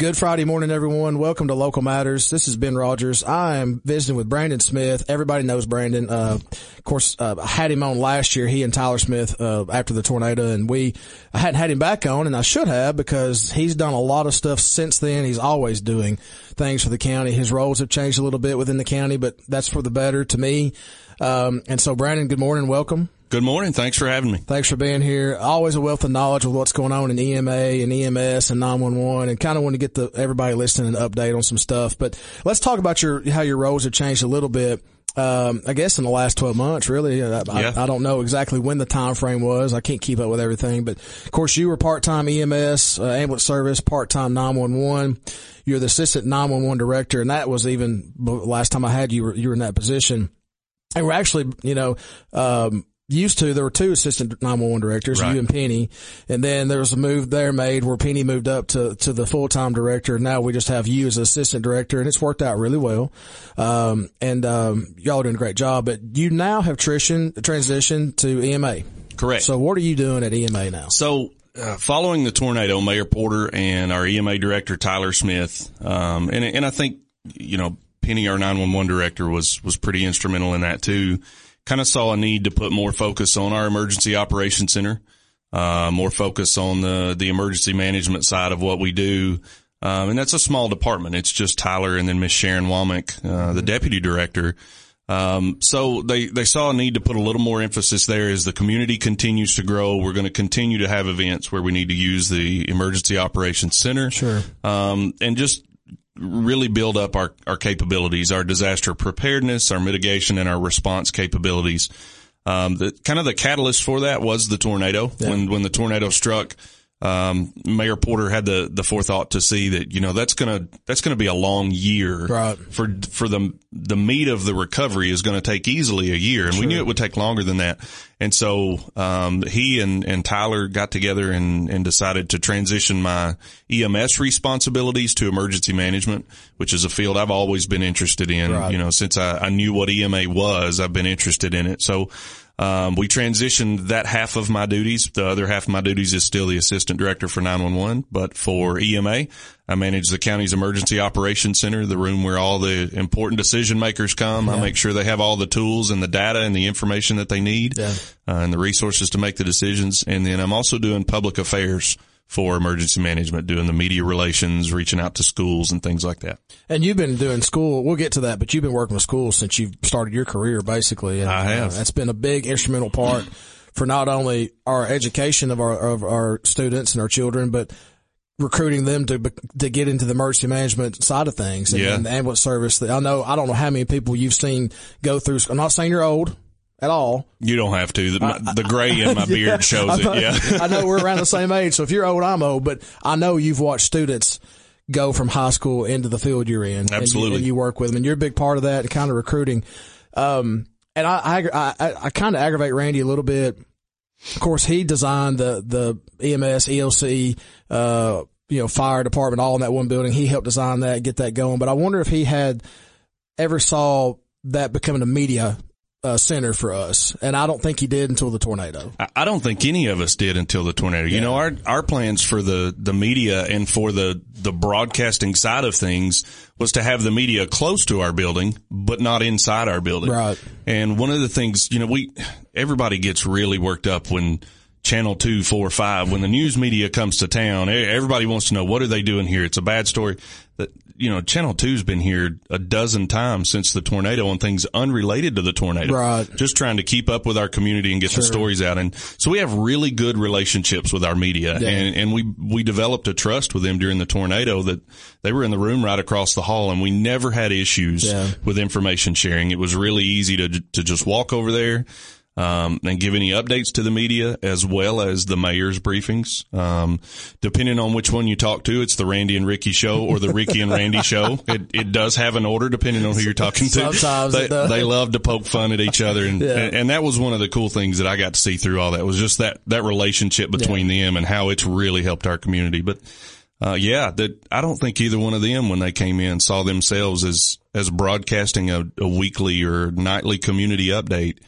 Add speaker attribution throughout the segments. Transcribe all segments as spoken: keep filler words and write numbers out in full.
Speaker 1: Good Friday morning, everyone. Welcome to Local Matters. This is Ben Rogers. I am visiting with Brandon Smith. Everybody knows Brandon. Uh, of course, uh, I had him on last year, he and Tyler Smith, uh, after the tornado, and we, I hadn't had him back on, and I should have, because he's done a lot of stuff since then. He's always doing things for the county. His roles have changed a little bit within the county, but that's for the better to me. Um, and so Brandon, good morning. Welcome.
Speaker 2: Good morning. Thanks for having me.
Speaker 1: Thanks for being here. Always a wealth of knowledge of what's going on in E M A and E M S and nine one one, and kind of want to get the everybody listening an update on some stuff. But let's talk about your how your roles have changed a little bit. Um, I guess in the last twelve months, really. I, yeah. I, I don't know exactly when the time frame was. I can't keep up with everything, but of course you were part-time E M S, uh, ambulance service, part-time nine one one. You're the assistant nine one one director, and that was even last time I had you. Were, you were in that position, and we're actually, you know, um. Used to, there were two assistant nine one one directors, right. You and Penny, and then there was a move there made where Penny moved up to, to the full-time director. Now we just have you as assistant director, and it's worked out really well. Um, and, um, y'all are doing a great job, but you now have transitioned, transitioned to E M A.
Speaker 2: Correct.
Speaker 1: So what are you doing at E M A now?
Speaker 2: So, uh, following the tornado, Mayor Porter and our E M A director, Tyler Smith, um, and, and I think, you know, Penny, our nine one one director, was, was pretty instrumental in that too. Kind of saw a need to put more focus on our emergency operations center, uh, more focus on the, the emergency management side of what we do. Um, and that's a small department. It's just Tyler and then Miss Sharon Womack, uh, the deputy director. Um, so they, they saw a need to put a little more emphasis there as the community continues to grow. We're going to continue to have events where we need to use the emergency operations center.
Speaker 1: Sure.
Speaker 2: Um, and just, really build up our, our capabilities, our disaster preparedness, our mitigation, and our response capabilities. Um, the kind of the catalyst for that was the tornado. Yeah. When, when the tornado struck, um, Mayor Porter had the, the forethought to see that, you know, that's gonna, that's gonna be a long year.
Speaker 1: Right.
Speaker 2: For, for the, the meat of the recovery is gonna take easily a year. And sure. We knew it would take longer than that. And so, um, he and, and Tyler got together and, and decided to transition my E M S responsibilities to emergency management, which is a field I've always been interested in. Right. You know, since I, I knew what E M A was, I've been interested in it. So, Um, we transitioned that half of my duties. The other half of my duties is still the assistant director for nine one one, but for E M A, I manage the county's emergency operations center, the room where all the important decision makers come. Yeah. I make sure they have all the tools and the data and the information that they need, yeah. uh, and the resources to make the decisions. And then I'm also doing public affairs for emergency management, doing the media relations, reaching out to schools and things like that.
Speaker 1: And you've been doing school, we'll get to that, but you've been working with schools since you've started your career, basically. And,
Speaker 2: I have.
Speaker 1: Uh, that's been a big instrumental part for not only our education of our, of our students and our children, but recruiting them to to get into the emergency management side of things and,
Speaker 2: yeah.
Speaker 1: and the ambulance service. I know, I don't know how many people you've seen go through, I'm not saying you're old at all.
Speaker 2: You don't have to. The, uh, the gray in my beard yeah, shows it. Yeah.
Speaker 1: I know we're around the same age, so if you're old, I'm old, but I know you've watched students go from high school into the field you're in.
Speaker 2: Absolutely.
Speaker 1: And you, and you work with them, and you're a big part of that kind of recruiting. Um, and I, I, I, I kind of aggravate Randy a little bit. Of course, he designed the, the E M S, E L C, uh, you know, fire department all in that one building. He helped design that, get that going. But I wonder if he had ever saw that becoming a media Uh, center for us. And I don't think he did until the tornado.
Speaker 2: I don't think any of us did until the tornado. Yeah. You know, our, our plans for the, the media and for the, the broadcasting side of things was to have the media close to our building, but not inside our building.
Speaker 1: Right.
Speaker 2: And one of the things, you know, we, everybody gets really worked up when Channel two, four, five, when the news media comes to town, everybody wants to know, what are they doing here? It's a bad story. That, you know, Channel two's been here a dozen times since the tornado on things unrelated to the tornado.
Speaker 1: Right.
Speaker 2: Just trying to keep up with our community and get sure. the stories out. And so we have really good relationships with our media. Yeah. And, and we, we developed a trust with them during the tornado that they were in the room right across the hall, and we never had issues yeah. with information sharing. It was really easy to, to just walk over there. Um, and give any updates to the media as well as the mayor's briefings. Um, depending on which one you talk to, it's the Randy and Ricky show or the Ricky and Randy show. It, it does have an order depending on who you're talking to.
Speaker 1: Sometimes
Speaker 2: they, they love to poke fun at each other. And, yeah. and, and that was one of the cool things that I got to see through all that was just that, that relationship between yeah. them and how it's really helped our community. But, uh, yeah, that I don't think either one of them when they came in saw themselves as, as broadcasting a, a weekly or nightly community update.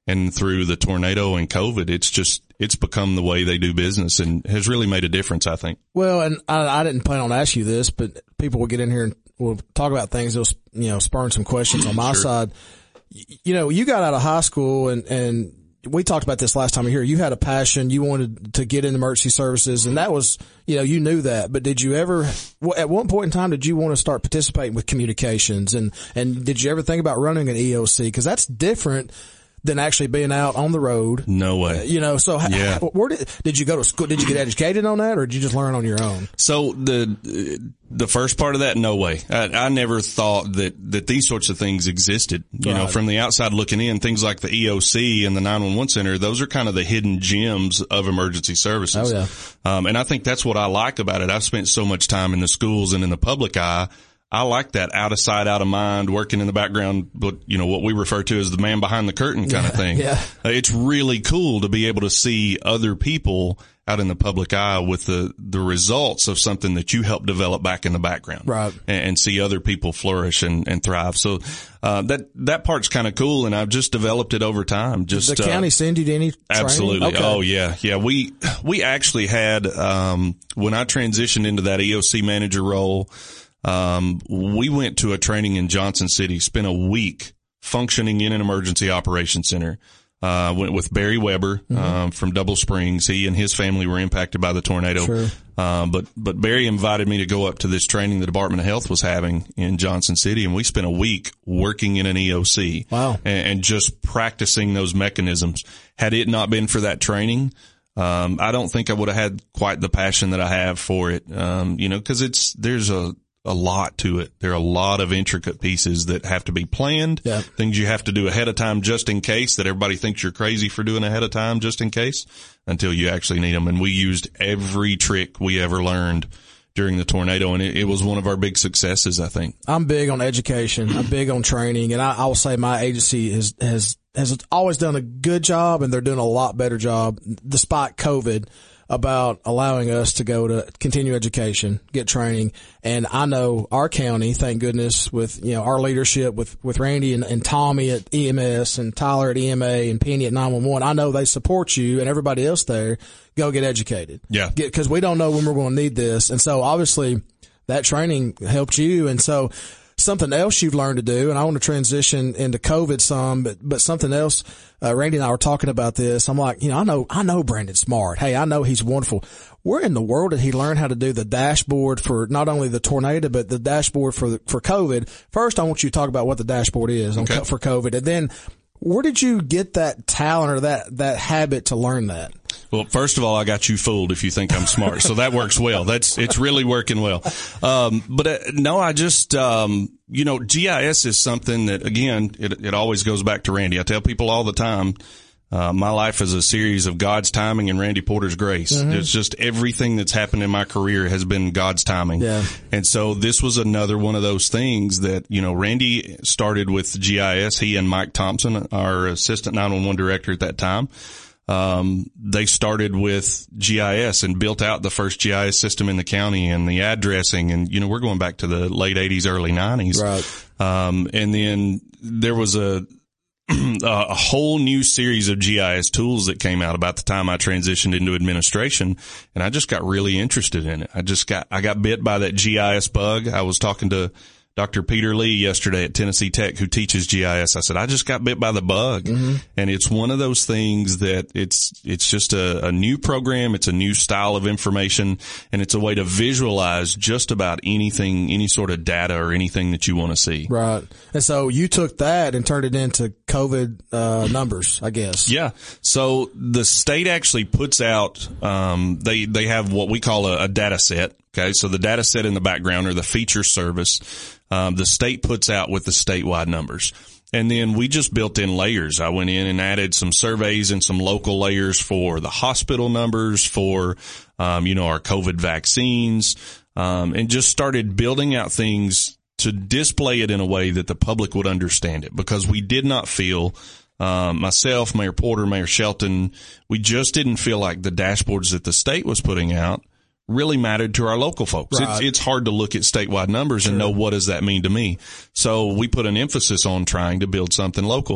Speaker 2: And through the tornado and COVID, it's just, it's become the way they do business and has really made a difference, I think.
Speaker 1: Well, and I, I didn't plan on asking you this, but people will get in here and we'll talk about things that'll, you know, spurn some questions on my
Speaker 2: Sure.
Speaker 1: side. You know, you got out of high school and, and we talked about this last time here. You had a passion. You wanted to get into emergency services, and that was, you know, you knew that. But did you ever, at one point in time, did you want to start participating with communications? And, and did you ever think about running an E O C? Because that's different than actually being out on the road.
Speaker 2: No way.
Speaker 1: You know, so
Speaker 2: Yeah.
Speaker 1: where did, did you go to school? Did you get educated on that, or did you just learn on your own?
Speaker 2: So the the first part of that, no way. I, I never thought that that these sorts of things existed. You
Speaker 1: Right.
Speaker 2: know, from the outside looking in, things like the E O C and the nine one one center, those are kind of the hidden gems of emergency services.
Speaker 1: Oh, yeah.
Speaker 2: Um, and I think that's what I like about it. I've spent so much time in the schools and in the public eye. I like that out of sight, out of mind, working in the background, but you know, what we refer to as the man behind the curtain kind
Speaker 1: Yeah,
Speaker 2: of thing.
Speaker 1: yeah.
Speaker 2: Uh, It's really cool to be able to see other people out in the public eye with the, the results of something that you helped develop back in the background.
Speaker 1: Right.
Speaker 2: And, and see other people flourish and, and thrive. So, uh, that, that part's kind of cool. And I've just developed it over time. Just,
Speaker 1: Did the
Speaker 2: uh,
Speaker 1: county send you to any training?
Speaker 2: Absolutely.
Speaker 1: Okay.
Speaker 2: Oh yeah. Yeah. We, we actually had, um, when I transitioned into that E O C manager role, um, we went to a training in Johnson City, spent a week functioning in an emergency operations center. Uh, went with Barry Weber, mm-hmm. um, from Double Springs. He and his family were impacted by the tornado.
Speaker 1: Sure.
Speaker 2: Um, but, but Barry invited me to go up to this training the Department of Health was having in Johnson City, and we spent a week working in an E O C.
Speaker 1: Wow.
Speaker 2: And, and just practicing those mechanisms. Had it not been for that training, um, I don't think I would have had quite the passion that I have for it. Um, you know, cause it's, there's a, a lot to it. There are a lot of intricate pieces that have to be planned,
Speaker 1: yeah.
Speaker 2: things you have to do ahead of time just in case, that everybody thinks you're crazy for doing ahead of time just in case, until you actually need them. And we used every trick we ever learned during the tornado, and it, it was one of our big successes, I think.
Speaker 1: I'm big on education. I'm big on training, and I, I will say my agency has, has, has always done a good job, and they're doing a lot better job despite COVID about allowing us to go to continue education, get training. And I know our county, thank goodness, with, you know, our leadership with, with Randy and, and Tommy at E M S and Tyler at E M A and Penny at nine one one. I know they support you and everybody else there. Go get educated.
Speaker 2: Yeah.
Speaker 1: Get, cause we don't know when we're going to need this. And so obviously that training helped you. And so something else you've learned to do, and I want to transition into COVID some, but, but something else, uh, Randy and I were talking about this. I'm like, you know, I know, I know Brandon Smart. Hey, I know he's wonderful. Where in the world did he learn how to do the dashboard for not only the tornado, but the dashboard for, the, for COVID? First, I want you to talk about what the dashboard is on,
Speaker 2: Okay.
Speaker 1: for COVID. And then where did you get that talent or that, that habit to learn that?
Speaker 2: Well, first of all, I got you fooled if you think I'm smart. So that works well. That's, it's really working well. Um, but uh, no, I just, um, you know, G I S is something that, again, it, it always goes back to Randy. I tell people all the time, uh, my life is a series of God's timing and Randy Porter's grace. Mm-hmm. It's just everything that's happened in my career has been God's timing.
Speaker 1: Yeah.
Speaker 2: And so this was another one of those things that, you know, Randy started with G I S. He and Mike Thompson, our assistant nine one one director at that time, Um, they started with G I S and built out the first G I S system in the county and the addressing. And, you know, we're going back to the late eighties, early nineties.
Speaker 1: Right.
Speaker 2: Um, and then there was a, a whole new series of G I S tools that came out about the time I transitioned into administration. And I just got really interested in it. I just got, I got bit by that G I S bug. I was talking to Doctor Peter Lee yesterday at Tennessee Tech, who teaches G I S. I said, I just got bit by the bug. Mm-hmm. And it's one of those things that it's, it's just a, a new program. It's a new style of information, and it's a way to visualize just about anything, any sort of data or anything that you want to see.
Speaker 1: Right. And so you took that and turned it into COVID, uh, numbers, I guess.
Speaker 2: Yeah. So the state actually puts out, um, they, they have what we call a, a data set. Okay. So the data set in the background, or the feature service, um, the state puts out with the statewide numbers. And then we just built in layers. I went in and added some surveys and some local layers for the hospital numbers, for, um, you know, our COVID vaccines, um, and just started building out things to display it in a way that the public would understand it, because we did not feel, um, myself, Mayor Porter, Mayor Shelton, we just didn't feel like the dashboards that the state was putting out really mattered to our local folks.
Speaker 1: Right.
Speaker 2: It's, it's hard to look at statewide numbers sure. and know what does that mean to me. So we put an emphasis on trying to build something local.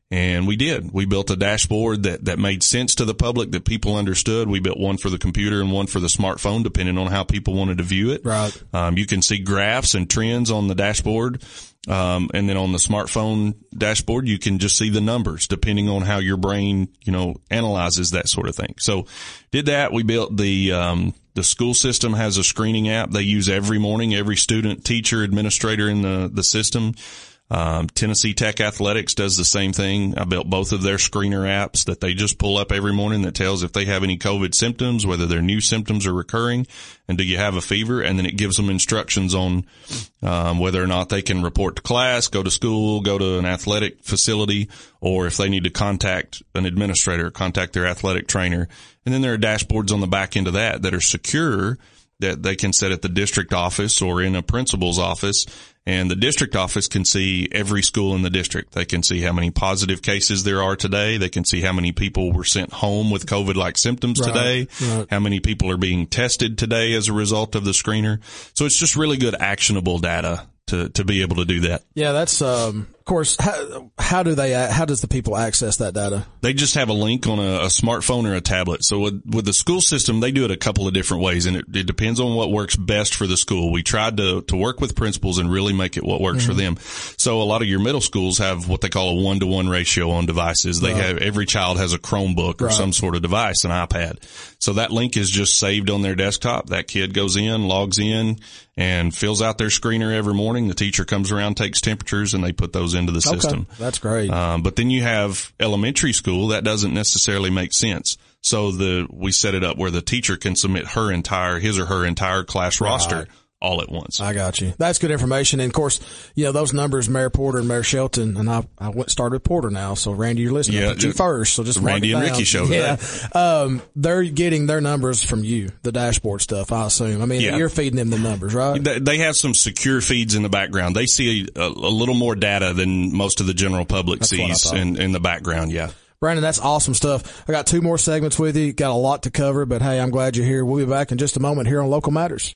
Speaker 2: And we did. We built a dashboard that, that made sense to the public, that people understood. We built one for the computer and one for the smartphone, depending on how people wanted to view it.
Speaker 1: Right.
Speaker 2: Um, you can see graphs and trends on the dashboard. Um, and then on the smartphone dashboard, you can just see the numbers depending on how your brain, you know, analyzes that sort of thing. So did that. We built the, um, the school system has a screening app they use every morning, every student, teacher, administrator in the, the system. Um, Tennessee Tech Athletics does the same thing. I built both of their screener apps that they just pull up every morning that tells if they have any COVID symptoms, whether their new symptoms are recurring, and do you have a fever? And then it gives them instructions on, um, whether or not they can report to class, go to school, go to an athletic facility, or if they need to contact an administrator, contact their athletic trainer. And then there are dashboards on the back end of that that are secure, that they can set at the district office or in a principal's office. And the district office can see every school in the district. They can see how many positive cases there are today. They can see how many people were sent home with COVID-like symptoms
Speaker 1: right,
Speaker 2: today,
Speaker 1: right.
Speaker 2: how many people are being tested today as a result of the screener. So it's just really good actionable data to, to be able to do that.
Speaker 1: Yeah, that's, um, of course, how, how do they, how does the people access that data?
Speaker 2: They just have a link on a, a smartphone or a tablet. So with, with the school system, they do it a couple of different ways, and it, it depends on what works best for the school. We tried to, to work with principals and really make it what works mm-hmm. for them. So a lot of your middle schools have what they call a one-to-one ratio on devices. They right. have, every child has a Chromebook or right. some sort of device, an iPad. So that link is just saved on their desktop. That kid goes in, logs in, and fills out their screener every morning. The teacher comes around, takes temperatures, and they put those into the
Speaker 1: okay.
Speaker 2: system.
Speaker 1: That's great.
Speaker 2: Um, but then you have elementary school. That doesn't necessarily make sense. So the, we set it up where the teacher can submit her entire, his or her entire class
Speaker 1: right.
Speaker 2: roster all at once.
Speaker 1: I got you. That's good information. And of course, you know, those numbers, Mayor Porter and Mayor Shelton, and I, I went, started with Porter now. So Randy, you're listening.
Speaker 2: Yeah,
Speaker 1: I put you first. So just
Speaker 2: Randy and Ricky show.
Speaker 1: Yeah. Um, they're getting their numbers from you, the dashboard stuff, I assume. I mean, yeah. you're feeding them the numbers, right?
Speaker 2: They have some secure feeds in the background. They see a, a little more data than most of the general public That's sees in, in the background. Yeah.
Speaker 1: Brandon, that's awesome stuff. I got two more segments with you. Got a lot to cover, but hey, I'm glad you're here. We'll be back in just a moment here on Local Matters.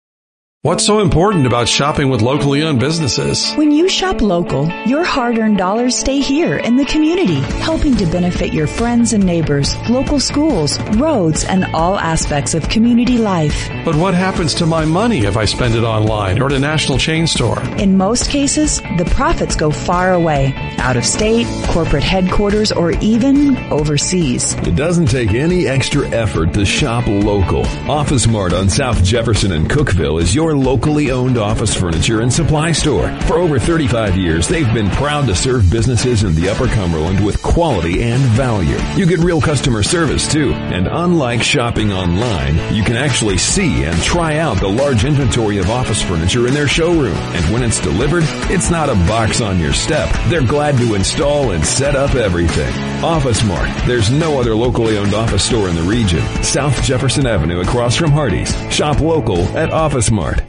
Speaker 3: What's so important about shopping with locally owned businesses?
Speaker 4: When you shop local, your hard-earned dollars stay here in the community, helping to benefit your friends and neighbors, local schools, roads, and all aspects of community life.
Speaker 3: But what happens to my money if I spend it online or at a national chain store?
Speaker 4: In most cases, the profits go far away, out of state, corporate headquarters, or even overseas.
Speaker 5: It doesn't take any extra effort to shop local. Office Mart on South Jefferson and Cookeville is your locally owned office furniture and supply store. For over thirty-five years, they've been proud to serve businesses in the Upper Cumberland with quality and value. You get real customer service too, and unlike shopping online, you can actually see and try out the large inventory of office furniture in their showroom. And when it's delivered, it's not a box on your step. They're glad to install and set up everything. Office Mart. There's no other locally owned office store in the region. South Jefferson Avenue across from Hardee's. Shop local at Office Mart.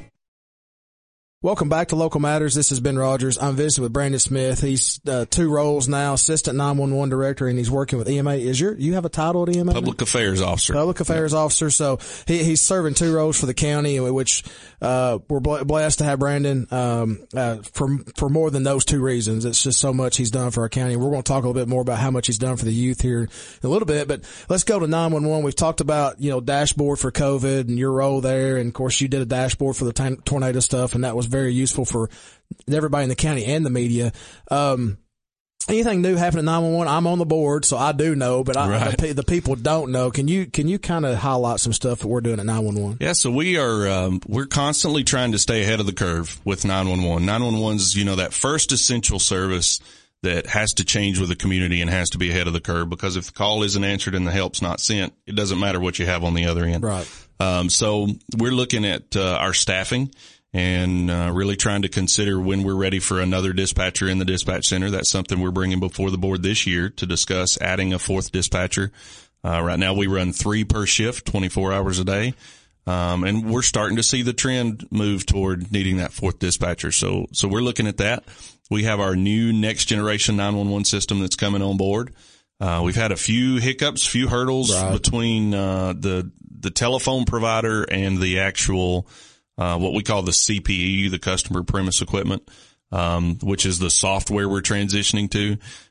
Speaker 1: Welcome back to Local Matters. This is Ben Rogers. I'm visiting with Brandon Smith. He's uh, two roles now, Assistant nine one one Director, and he's working with E M A. Is your, you have a title at E M A?
Speaker 2: Public Affairs Officer.
Speaker 1: Public Affairs yeah. Officer. So he, he's serving two roles for the county, which uh we're blessed to have Brandon um uh for for more than those two reasons. It's just so much he's done for our county. We're going to talk a little bit more about how much he's done for the youth here in a little bit, but let's go to nine one one. We've talked about, you know, dashboard for COVID and your role there, and of course you did a dashboard for the t- tornado stuff, and that was very useful for everybody in the county and the media. Um, anything new happened at nine one one? I'm on the board, so I do know, but I,
Speaker 2: right.
Speaker 1: the, the people don't know. Can you, can you kind of highlight some stuff that we're doing at nine one one?
Speaker 2: Yeah, so we are, um, we're constantly trying to stay ahead of the curve with nine one one. nine one one is, you know, that first essential service that has to change with the community and has to be ahead of the curve, because if the call isn't answered and the help's not sent, it doesn't matter what you have on the other end.
Speaker 1: Right.
Speaker 2: Um, so we're looking at, uh, our staffing and, uh, really trying to consider when we're ready for another dispatcher in the dispatch center. That's something we're bringing before the board this year to discuss adding a fourth dispatcher. Uh, right now we run three per shift, twenty-four hours a day. Um, and we're starting to see the trend move toward needing that fourth dispatcher. So, so we're looking at that. We have our new next generation nine one one system that's coming on board. Uh, we've had a few hiccups, few hurdles right. between, uh, the, the telephone provider and the actual, uh, what we call the C P E, the customer premise equipment, um, which is the software we're transitioning to.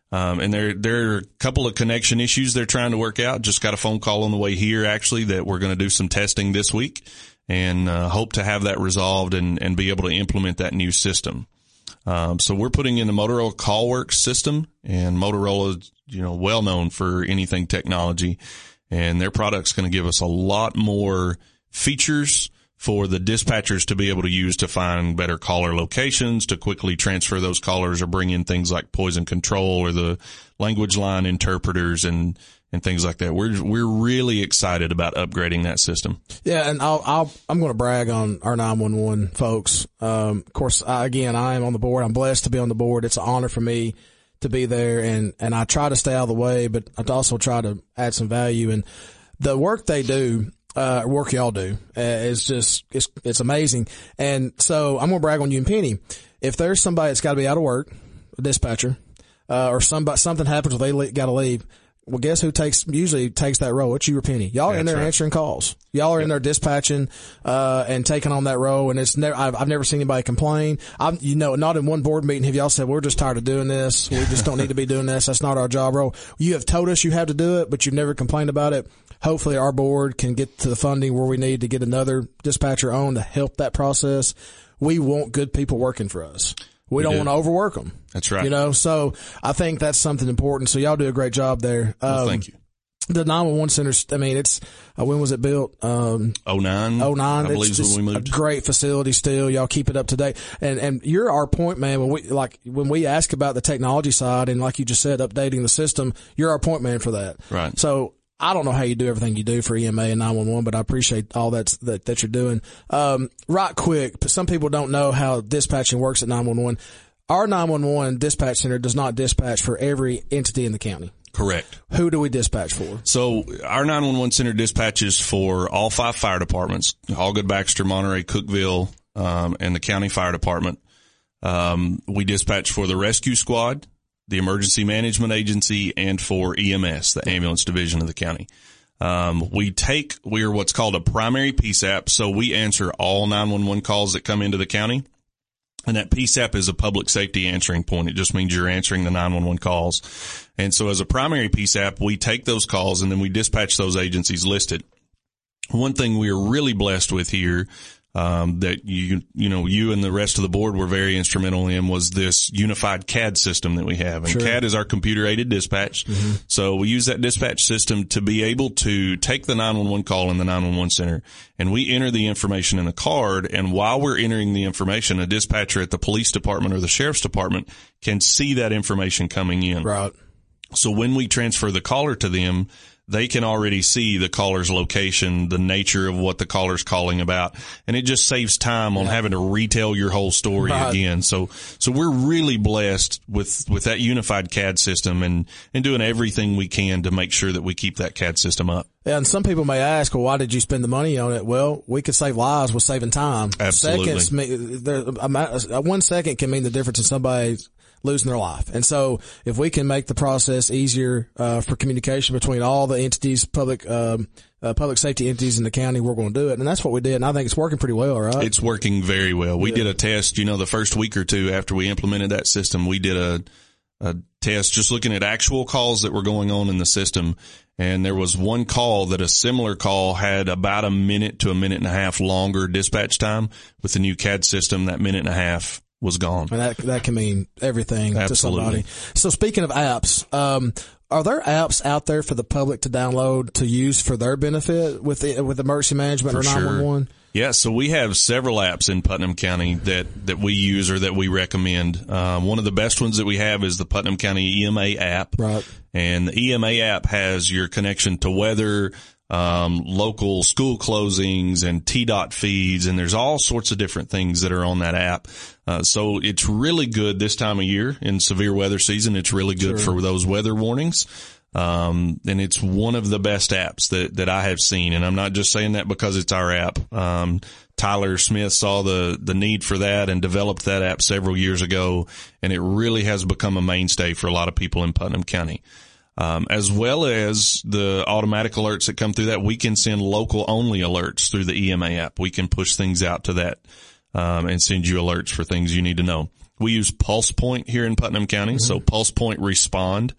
Speaker 2: Um, and there, there are a couple of connection issues they're trying to work out. Just got a phone call on the way here, actually, that we're going to do some testing this week and uh, hope to have that resolved and, and be able to implement that new system. Um, so we're putting in the Motorola CallWorks system, and Motorola is, you know, well known for anything technology, and their product's going to give us a lot more features for the dispatchers to be able to use to find better caller locations, to quickly transfer those callers or bring in things like poison control or the language line interpreters and, and things like that. We're, we're really excited about upgrading that system.
Speaker 1: Yeah. And I'll, I'll, I'm going to brag on our nine one one folks. Um, of course, I, again, I am on the board. I'm blessed to be on the board. It's an honor for me to be there, and, and I try to stay out of the way, but I also try to add some value. And the work they do, Uh, work y'all do. Uh, it's just, it's, it's amazing. And so I'm going to brag on you and Penny. If there's somebody that's got to be out of work, a dispatcher, uh, or somebody, something happens where they le- got to leave, well, guess who takes, usually takes that role? It's you or Penny. Y'all are
Speaker 2: That's
Speaker 1: in there
Speaker 2: right.
Speaker 1: answering calls. Y'all are yep. in there dispatching, uh, and taking on that role. And it's never, I've, I've never seen anybody complain. I'm, you know, not in one board meeting have y'all said, we're just tired of doing this. We just don't need to be doing this. That's not our job role. You have told us you have to do it, but you've never complained about it. Hopefully our board can get to the funding where we need to get another dispatcher on to help that process. We want good people working for us. We, we don't do. want to overwork them.
Speaker 2: That's right.
Speaker 1: You know, so I think that's something important. So y'all do a great job there.
Speaker 2: Well,
Speaker 1: um,
Speaker 2: thank you.
Speaker 1: The nine one one centers, I mean, it's, uh, when was it built? Um,
Speaker 2: oh nine
Speaker 1: oh nine
Speaker 2: I believe is when we moved.
Speaker 1: A great facility still. Y'all keep it up to date. And, and you're our point man when we, like, when we ask about the technology side and like you just said, updating the system, you're our point man for that.
Speaker 2: Right.
Speaker 1: So, I don't know how you do everything you do for E M A and nine one one, but I appreciate all that's, that, that you're doing. Um, right quick, some people don't know how dispatching works at nine one one. Our nine one one dispatch center does not dispatch for every entity in the county.
Speaker 2: Correct.
Speaker 1: Who do we dispatch for?
Speaker 2: So our nine one one center dispatches for all five fire departments, Allgood, Baxter, Monterey, Cookeville, um, and the county fire department. Um, we dispatch for the rescue squad, the emergency management agency, and for E M S, the ambulance division of the county. Um, we take, we are what's called a primary P S A P. So we answer all nine one one calls that come into the county. And that P S A P is a public safety answering point. It just means you're answering the nine one one calls. And so as a primary P S A P, we take those calls and then we dispatch those agencies listed. One thing we are really blessed with here, um, that you, you know, you and the rest of the board were very instrumental in was this unified C A D system that we have. And sure. C A D is our computer aided dispatch. Mm-hmm. So we use that dispatch system to be able to take the nine one one call in the nine one one center and we enter the information in a card. And while we're entering the information, a dispatcher at the police department or the sheriff's department can see that information coming in.
Speaker 1: Right.
Speaker 2: So when we transfer the caller to them, they can already see the caller's location, the nature of what the caller's calling about, and it just saves time on yeah. having to retell your whole story right. again. So, so we're really blessed with, with that unified C A D system and, and doing everything we can to make sure that we keep that C A D system up.
Speaker 1: Yeah, and some people may ask, well, why did you spend the money on it? Well, we could save lives with saving time.
Speaker 2: Absolutely.
Speaker 1: Seconds, there, one second can mean the difference in somebody's losing their life. And so if we can make the process easier, uh, for communication between all the entities, public, um, uh, public safety entities in the county, we're going to do it. And that's what we did. And I think it's working pretty well, right?
Speaker 2: It's working very well. We yeah. did a test, you know, the first week or two after we implemented that system, we did a, a test just looking at actual calls that were going on in the system. And there was one call that a similar call had about a minute to a minute and a half longer dispatch time. With the new C A D system, that minute and a half was gone.
Speaker 1: And that, that can mean everything
Speaker 2: Absolutely.
Speaker 1: to somebody. So speaking of apps, um, are there apps out there for the public to download to use for their benefit with the, with emergency management
Speaker 2: for
Speaker 1: or nine one one?
Speaker 2: Sure. Yeah, so we have several apps in Putnam County that, that we use or that we recommend. Um, one of the best ones that we have is the Putnam County E M A app.
Speaker 1: Right.
Speaker 2: And the E M A app has your connection to weather, um, local school closings and T DOT feeds, and there's all sorts of different things that are on that app. Uh, so it's really good this time of year in severe weather season. It's really good sure. for those weather warnings. Um, and it's one of the best apps that, that I have seen. And I'm not just saying that because it's our app. Um, Tyler Smith saw the, the need for that and developed that app several years ago. And it really has become a mainstay for a lot of people in Putnam County. Um, as well as the automatic alerts that come through that, we can send local only alerts through the E M A app. We can push things out to that, um, and send you alerts for things you need to know. We use Pulse Point here in Putnam County. Mm-hmm. So Pulse Point Respond.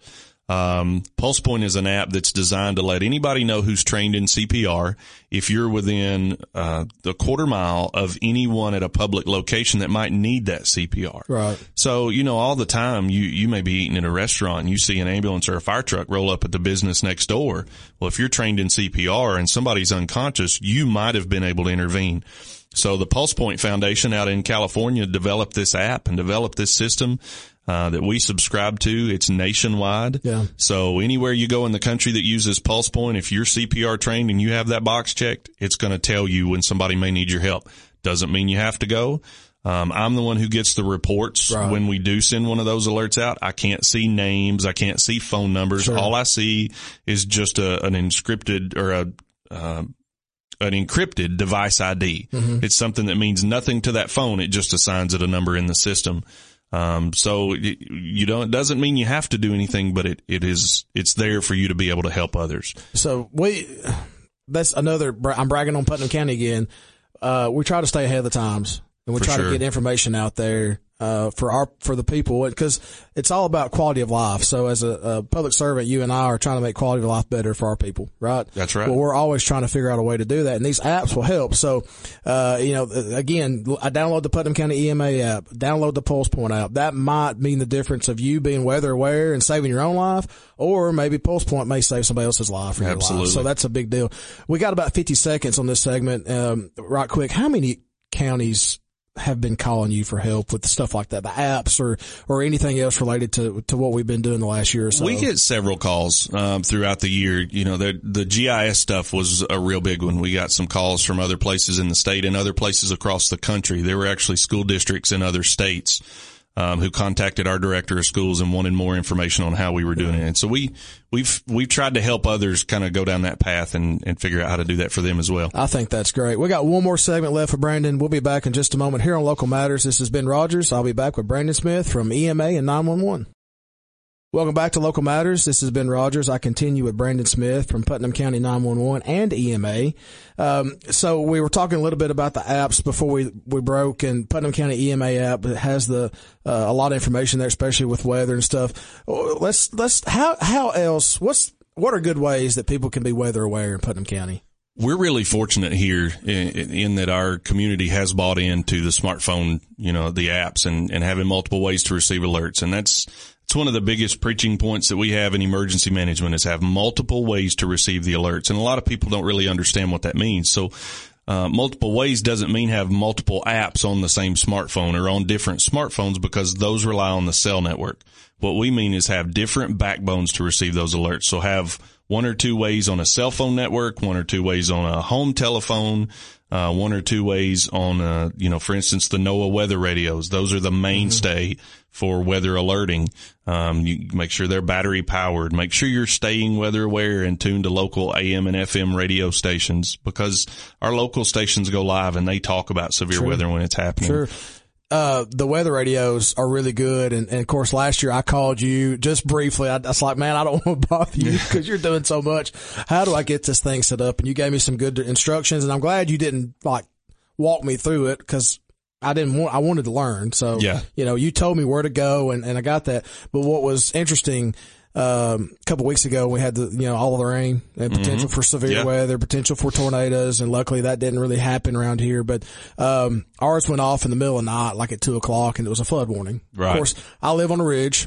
Speaker 2: Um, Pulse Point is an app that's designed to let anybody know who's trained in C P R if you're within uh, the quarter mile of anyone at a public location that might need that C P R.
Speaker 1: Right.
Speaker 2: So, you know, all the time you, you may be eating in a restaurant and you see an ambulance or a fire truck roll up at the business next door. Well, if you're trained in C P R and somebody's unconscious, you might have been able to intervene. So the Pulse Point Foundation out in California developed this app and developed this system Uh, that we subscribe to. It's nationwide.
Speaker 1: Yeah.
Speaker 2: So anywhere you go in the country that uses Pulse Point, if you're C P R trained and you have that box checked, it's going to tell you when somebody may need your help. Doesn't mean you have to go. Um, I'm the one who gets the reports right. when we do send one of those alerts out. I can't see names. I can't see phone numbers.
Speaker 1: Sure.
Speaker 2: All I see is just a, an encrypted or a, uh, an encrypted device I D. Mm-hmm. It's something that means nothing to that phone. It just assigns it a number in the system. Um, so it, you don't, it doesn't mean you have to do anything, but it, it is, it's there for you to be able to help others.
Speaker 1: So we, that's another, I'm bragging on Putnam County again. Uh, we try to stay ahead of the times and we
Speaker 2: For
Speaker 1: try
Speaker 2: sure.
Speaker 1: to get information out there, uh, for our, for the people, because it's all about quality of life. So as a, a public servant, you and I are trying to make quality of life better for our people, right?
Speaker 2: That's right.
Speaker 1: Well, we're always trying to figure out a way to do that. And these apps will help. So, uh, you know, again, I download the Putnam County E M A app, download the Pulse Point app. That might mean the difference of you being weather aware and saving your own life, or maybe Pulse Point may save somebody else's life or your
Speaker 2: Absolutely.
Speaker 1: life. So that's a big deal. We got about fifty seconds on this segment. Um, right quick. How many counties have been calling you for help with stuff like that, the apps or, or anything else related to, to what we've been doing the last year or so?
Speaker 2: We get several calls, um, throughout the year. You know, the, the G I S stuff was a real big one. We got some calls from other places in the state and other places across the country. There were actually school districts in other states, um, who contacted our director of schools and wanted more information on how we were doing it. And so we, we've, we've tried to help others kind of go down that path and, and figure out how to do that for them as well.
Speaker 1: I think that's great. We got one more segment left for Brandon. We'll be back in just a moment here on Local Matters. This is Ben Rogers. I'll be back with Brandon Smith from E M A and nine one one. Welcome back to Local Matters. This is Ben Rogers. I continue with Brandon Smith from Putnam County nine one one and E M A. Um, so we were talking a little bit about the apps before we, we broke, and Putnam County E M A app has the, uh, a lot of information there, especially with weather and stuff. Let's, let's, how, how else, what's, what are good ways that people can be weather aware in Putnam County?
Speaker 2: We're really fortunate here in, in that our community has bought into the smartphone, you know, the apps and, and having multiple ways to receive alerts. And that's, it's one of the biggest preaching points that we have in emergency management is have multiple ways to receive the alerts. And a lot of people don't really understand what that means. So, uh, multiple ways doesn't mean have multiple apps on the same smartphone or on different smartphones, because those rely on the cell network. What we mean is have different backbones to receive those alerts. So have one or two ways on a cell phone network, one or two ways on a home telephone, uh, one or two ways on, uh, you know, for instance, the NOAA weather radios. Those are the mainstay mm-hmm. for weather alerting. Um, you make sure they're battery powered. Make sure you're staying weather aware and tuned to local A M and F M radio stations, because our local stations go live and they talk about severe
Speaker 1: Sure.
Speaker 2: weather when it's happening.
Speaker 1: Sure. Uh, the weather radios are really good. And, and of course, last year I called you just briefly. I, I was like, man, I don't want to bother you because you're doing so much. How do I get this thing set up? And you gave me some good instructions, and I'm glad you didn't like walk me through it, because I didn't want, I wanted to learn. So,
Speaker 2: yeah.
Speaker 1: you know, you told me where to go, and, and I got that. But what was interesting, um, a couple of weeks ago, we had the, you know, all of the rain and potential mm-hmm. for severe yeah. weather, potential for tornadoes. And luckily that didn't really happen around here. But, um, ours went off in the middle of the night, like at two o'clock, and it was a flood warning.
Speaker 2: Right.
Speaker 1: Of course, I live on a ridge,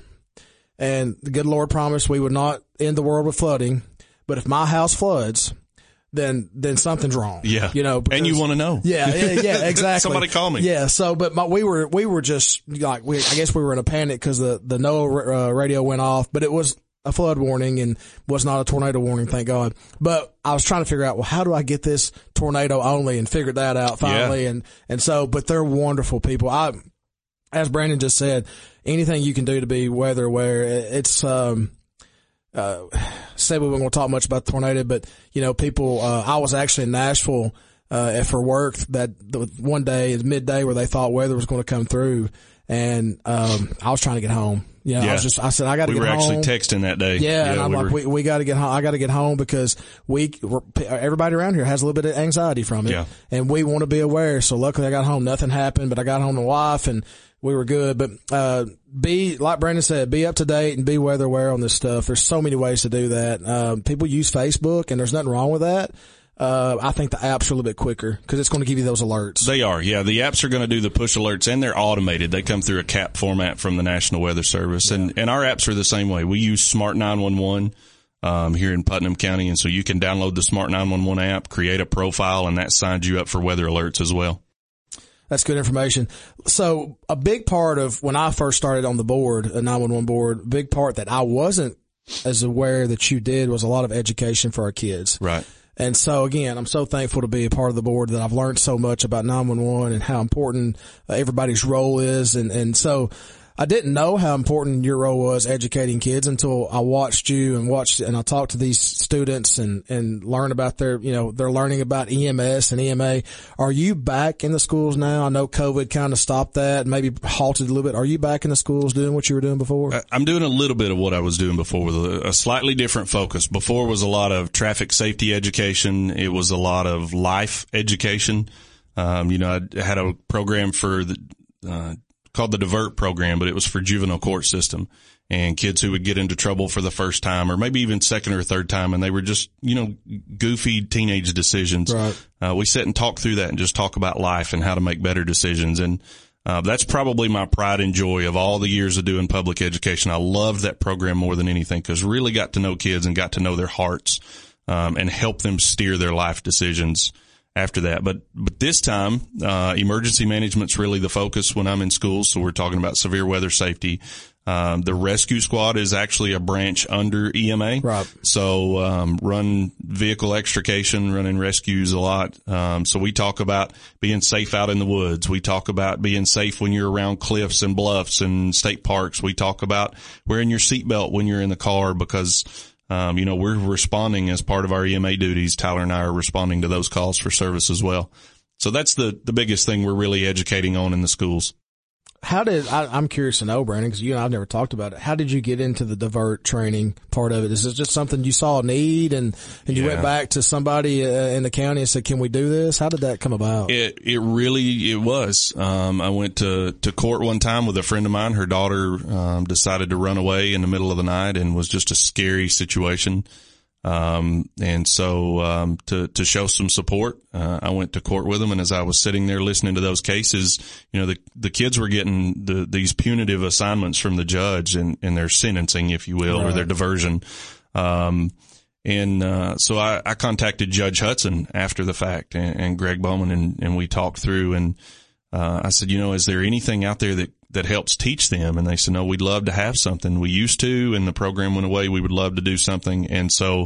Speaker 1: and the good Lord promised we would not end the world with flooding. But if my house floods, then, then something's wrong.
Speaker 2: Yeah.
Speaker 1: You know, because,
Speaker 2: and you want to know.
Speaker 1: Yeah, yeah, yeah, exactly.
Speaker 2: Somebody call me.
Speaker 1: Yeah. So, but my, we were, we were just like, we, I guess we were in a panic because the, the NOAA uh, radio went off, but it was a flood warning and was not a tornado warning, thank God. But I was trying to figure out, well, how do I get this tornado only, and figured that out finally. Yeah. And, and so, but they're wonderful people. I, as Brandon just said, anything you can do to be weather aware, it's, um, uh, said we weren't going to talk much about the tornado, but you know, people, uh, I was actually in Nashville, uh, for work that the, one day is midday where they thought weather was going to come through. and, um, I was trying to get home. You know,
Speaker 2: yeah.
Speaker 1: I was just, I said, I got to
Speaker 2: we
Speaker 1: get home.
Speaker 2: We were actually texting that day.
Speaker 1: Yeah. yeah and I'm
Speaker 2: we
Speaker 1: like,
Speaker 2: were...
Speaker 1: we, we got to get home. I got to get home because we, we're, everybody around here has a little bit of anxiety from it.
Speaker 2: Yeah.
Speaker 1: And we want to be aware. So luckily I got home. Nothing happened, but I got home to wife and we were good. But, uh, be, like Brandon said, be up to date and be weather aware on this stuff. There's so many ways to do that. Um, people use Facebook and there's nothing wrong with that. Uh, I think the apps are a little bit quicker because it's going to give you those alerts.
Speaker 2: They are. Yeah. The apps are going to do the push alerts and they're automated. They come through a C A P format from the National Weather Service. Yeah. And, and our apps are the same way. We use Smart nine one one, um, here in Putnam County. And so you can download the Smart nine one one app, create a profile, and that signs you up for weather alerts as well.
Speaker 1: That's good information. So a big part of when I first started on the board, a nine one one board, a big part that I wasn't as aware that you did was a lot of education for our kids.
Speaker 2: Right.
Speaker 1: And so again, I'm so thankful to be a part of the board that I've learned so much about nine one one and how important uh, everybody's role is. And, and so I didn't know how important your role was educating kids until I watched you and watched and I talked to these students and, and learn about their, you know, they're learning about E M S and E M A. Are you back in the schools now? I know COVID kind of stopped that, maybe halted a little bit. Are you back in the schools doing what you were doing before?
Speaker 2: I'm doing a little bit of what I was doing before with a, a slightly different focus. Before was a lot of traffic safety education. It was a lot of life education. Um, you know, I had a program for the, uh, called the Divert program, but it was for juvenile court system and kids who would get into trouble for the first time or maybe even second or third time. And they were just, you know, goofy teenage decisions.
Speaker 1: Right.
Speaker 2: Uh, we sit and talk through that and just talk about life and how to make better decisions. And, uh, that's probably my pride and joy of all the years of doing public education. I loved that program more than anything because really got to know kids and got to know their hearts, um, and help them steer their life decisions after that. But, but this time, uh, emergency management's really the focus when I'm in schools. So we're talking about severe weather safety. Um, the rescue squad is actually a branch under E M A.
Speaker 1: Right.
Speaker 2: So, um, run vehicle extrication, running rescues a lot. Um, so we talk about being safe out in the woods. We talk about being safe when you're around cliffs and bluffs and state parks. We talk about wearing your seatbelt when you're in the car because, Um, you know, we're responding as part of our E M A duties. Tyler and I are responding to those calls for service as well. So that's the, the biggest thing we're really educating on in the schools.
Speaker 1: How did, I, I'm curious to know, Brandon, because you and I've never talked about it. How did you get into the Divert training part of it? Is it just something you saw a need and, and you
Speaker 2: yeah.
Speaker 1: went back to somebody uh, in the county and said, can we do this? How did that come about?
Speaker 2: It, it really, it was. Um, I went to, to court one time with a friend of mine. Her daughter, um, decided to run away in the middle of the night and was just a scary situation. Um, and so, um, to, to show some support, uh, I went to court with them. And as I was sitting there listening to those cases, you know, the, the kids were getting the, these punitive assignments from the judge and, and their sentencing, if you will, right. or their diversion. Um, and, uh, so I, I contacted Judge Hudson after the fact and, and Greg Bowman and, and we talked through and, uh, I said, you know, is there anything out there that, that helps teach them? And they said, no, we'd love to have something. We used to, and the program went away. We would love to do something. And so,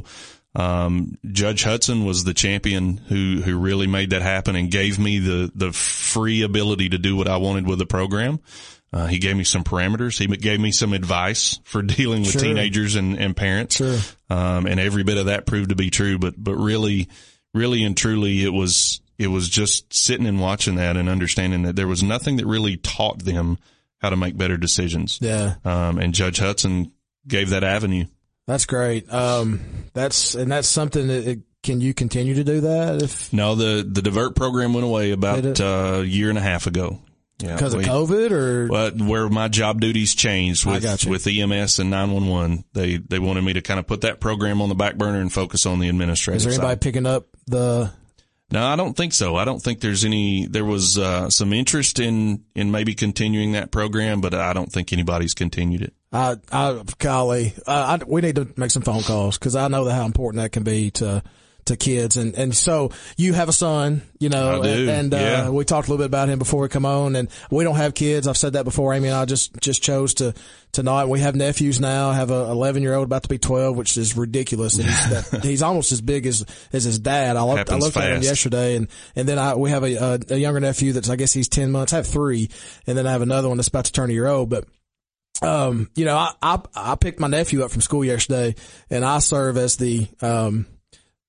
Speaker 2: um, Judge Hudson was the champion who, who really made that happen and gave me the, the free ability to do what I wanted with the program. Uh, he gave me some parameters. He gave me some advice for dealing with
Speaker 1: sure.
Speaker 2: teenagers and, and parents.
Speaker 1: Sure.
Speaker 2: Um, and every bit of that proved to be true. But, but really, really and truly, it was, it was just sitting and watching that and understanding that there was nothing that really taught them how to make better decisions.
Speaker 1: Yeah.
Speaker 2: Um, and Judge Hudson gave that avenue.
Speaker 1: That's great. Um, that's, and that's something that it, can you continue to do that? If
Speaker 2: No, the, the Divert program went away about uh, a year and a half ago. Yeah,
Speaker 1: because of COVID or?
Speaker 2: Well, where my job duties changed with, with E M S and nine one one, they, they wanted me to kind of put that program on the back burner and focus on the administrative side.
Speaker 1: Is there anybody
Speaker 2: side.
Speaker 1: picking up the?
Speaker 2: No, I don't think so. I don't think there's any, there was, uh, some interest in, in maybe continuing that program, but I don't think anybody's continued it.
Speaker 1: I, I, golly, uh, I, we need to make some phone calls because I know that how important that can be to, to kids. And, and so you have a son, you know,
Speaker 2: I do.
Speaker 1: and, and uh,
Speaker 2: yeah.
Speaker 1: we talked a little bit about him before we come on, and we don't have kids. I've said that before. Amy and I just, just chose to, to not. We have nephews now. I have a eleven year old about to be twelve, which is ridiculous. And he's, that, he's almost as big as, as his dad. I looked, I looked
Speaker 2: fast.
Speaker 1: at him yesterday, and, and then I, we have a, a, a younger nephew that's, I guess he's ten months. I have three, and then I have another one that's about to turn a year old, but Um, you know, I, I, I picked my nephew up from school yesterday, and I serve as the, um,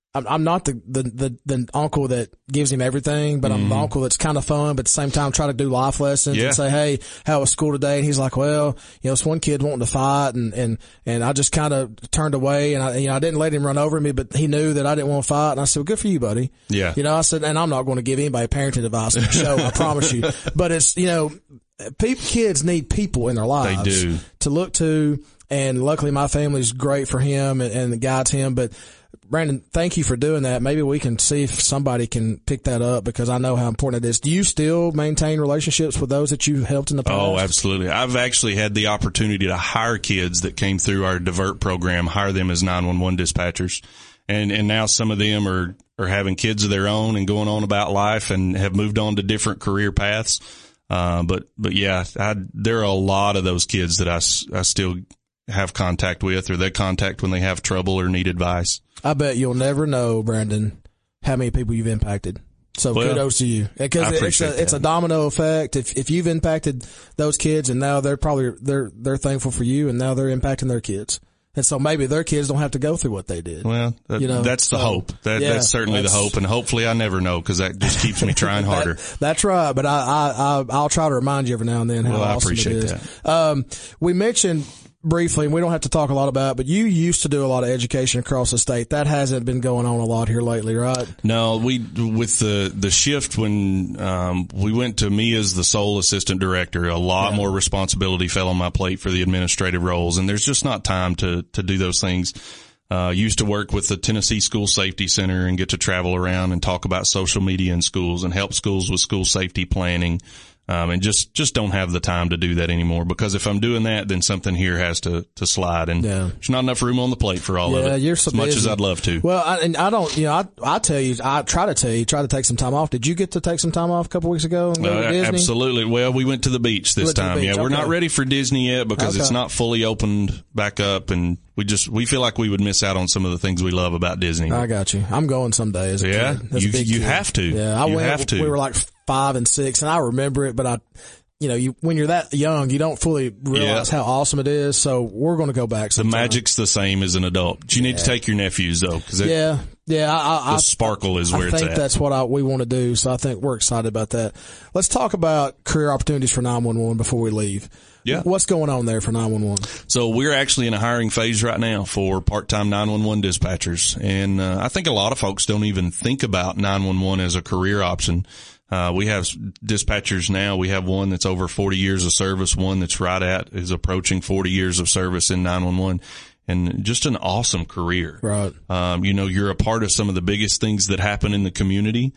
Speaker 1: I'm, I'm not the, the, the, the uncle that gives him everything, but mm-hmm. I'm the uncle that's kind of fun, but at the same time try to do life lessons yeah. and say, hey, how was school today? And he's like, well, you know, this one kid wanting to fight and, and, and I just kind of turned away and I, you know, I didn't let him run over me, but he knew that I didn't want to fight. And I said, well, good for you, buddy.
Speaker 2: Yeah.
Speaker 1: You know, I said, and I'm not going to give anybody parenting advice on the show, I promise you. But it's, you know, pe- kids need people in their lives
Speaker 2: they do.
Speaker 1: to look to. And luckily my family's great for him and, and guides him, but Brandon, thank you for doing that. Maybe we can see if somebody can pick that up because I know how important it is. Do you still maintain relationships with those that you've helped in the past?
Speaker 2: Oh, absolutely. I've actually had the opportunity to hire kids that came through our Divert program, hire them as nine one one dispatchers. And, and now some of them are, are having kids of their own and going on about life and have moved on to different career paths. Uh, but, but yeah, I, there are a lot of those kids that I, I still have contact with or they contact when they have trouble or need advice.
Speaker 1: I bet you'll never know, Brandon, how many people you've impacted. So well, kudos to you. Because it's a, it's a domino effect. If, if you've impacted those kids and now they're probably, they're, they're thankful for you and now they're impacting their kids. And so maybe their kids don't have to go through what they did.
Speaker 2: Well, that, you know, that's the so, hope. That, yeah, that's certainly that's, the hope. And hopefully I never know because that just keeps me trying harder.
Speaker 1: that, that's right. But I, I, I, I'll try to remind you every now and then how
Speaker 2: well,
Speaker 1: awesome
Speaker 2: I appreciate
Speaker 1: it is.
Speaker 2: That.
Speaker 1: Um, we mentioned briefly, and we don't have to talk a lot about it, but you used to do a lot of education across the state. That hasn't been going on a lot here lately, right?
Speaker 2: No, we, with the, the shift when, um, we went to me as the sole assistant director, a lot yeah. more responsibility fell on my plate for the administrative roles, and there's just not time to, to do those things. Uh, used to work with the Tennessee School Safety Center and get to travel around and talk about social media in schools and help schools with school safety planning. Um, and just, just don't have the time to do that anymore because if I'm doing that, then something here has to, to slide and yeah. there's not enough room on the plate for all
Speaker 1: yeah,
Speaker 2: of it
Speaker 1: you're so
Speaker 2: as much
Speaker 1: busy.
Speaker 2: as I'd love to.
Speaker 1: Well, I, and I don't, you know, I, I tell you, I try to tell you, try to take some time off. Did you get to take some time off a couple weeks ago and go
Speaker 2: uh,
Speaker 1: to Disney?
Speaker 2: Absolutely. Well, we went to the beach this time.
Speaker 1: Beach.
Speaker 2: Yeah,
Speaker 1: okay.
Speaker 2: We're not ready for Disney yet because okay. it's not fully opened back up and we just, we feel like we would miss out on some of the things we love about Disney.
Speaker 1: I got you. I'm going someday as a
Speaker 2: yeah,
Speaker 1: kid. As
Speaker 2: you,
Speaker 1: a big
Speaker 2: you
Speaker 1: kid.
Speaker 2: have to.
Speaker 1: Yeah, I
Speaker 2: you
Speaker 1: went,
Speaker 2: have to.
Speaker 1: We were like five and six and I remember it, but I, you know, you, when you're that young, you don't fully realize yeah. how awesome it is. So we're going to go back sometime.
Speaker 2: The magic's the same as an adult. You need yeah. to take your nephews though. Cause it,
Speaker 1: yeah. Yeah. I, I,
Speaker 2: the sparkle is where
Speaker 1: I
Speaker 2: it's at.
Speaker 1: I think that's what I, we want to do. So I think we're excited about that. Let's talk about career opportunities for nine one one before we leave.
Speaker 2: Yeah.
Speaker 1: What's going on there for nine one one?
Speaker 2: So we're actually in a hiring phase right now for part-time nine one one dispatchers. And, uh, I think a lot of folks don't even think about nine one one as a career option. Uh, we have dispatchers now. We have one that's over forty years of service, one that's right at, is approaching forty years of service in nine one one. And just an awesome career.
Speaker 1: Right.
Speaker 2: Um, you know, you're a part of some of the biggest things that happen in the community.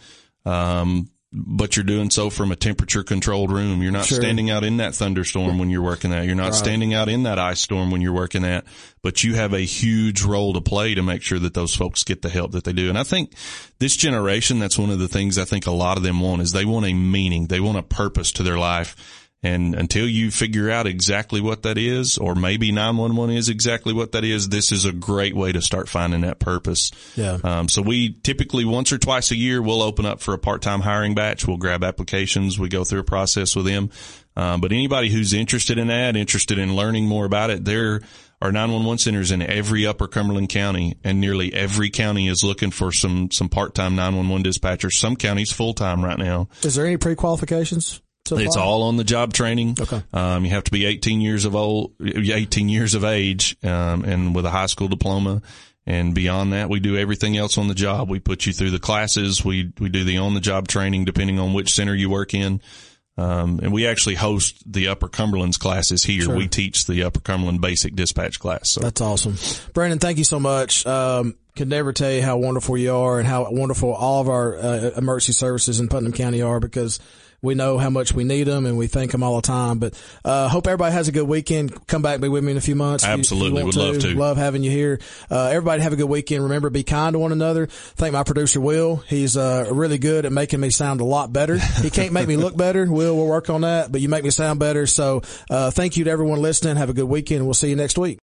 Speaker 2: Um, but you're doing so from a temperature controlled room. You're not sure. standing out in that thunderstorm when you're working that. You're not right. standing out in that ice storm when you're working that, but you have a huge role to play to make sure that those folks get the help that they do. And I think this generation, that's one of the things I think a lot of them want is they want a meaning. They want a purpose to their life. And until you figure out exactly what that is, or maybe nine one one is exactly what that is, this is a great way to start finding that purpose.
Speaker 1: Yeah.
Speaker 2: Um, so we typically once or twice a year, we'll open up for a part-time hiring batch. We'll grab applications. We go through a process with them. Um, but anybody who's interested in that, interested in learning more about it, there are nine one one centers in every Upper Cumberland County, and nearly every county is looking for some, some part-time nine one one dispatchers. Some counties full-time right now.
Speaker 1: Is there any pre-qualifications? So
Speaker 2: it's all on the job training.
Speaker 1: Okay.
Speaker 2: Um, you have to be eighteen years of old, eighteen years of age, um, and with a high school diploma. And beyond that, we do everything else on the job. We put you through the classes. We, we do the on the job training depending on which center you work in. Um, and we actually host the Upper Cumberland's classes here.
Speaker 1: Sure.
Speaker 2: We teach the Upper Cumberland basic dispatch class. So.
Speaker 1: That's awesome. Brandon, thank you so much. Um, could never tell you how wonderful you are and how wonderful all of our uh, emergency services in Putnam County are, because we know how much we need them and we thank them all the time. But, uh, hope everybody has a good weekend. Come back, be with me in a few months.
Speaker 2: Absolutely. Would
Speaker 1: to.
Speaker 2: love to.
Speaker 1: Love having you here. Uh, everybody have a good weekend. Remember, be kind to one another. Thank my producer, Will. He's, uh, really good at making me sound a lot better. He can't make me look better. Will, we'll work on that, but you make me sound better. So, uh, thank you to everyone listening. Have a good weekend. We'll see you next week.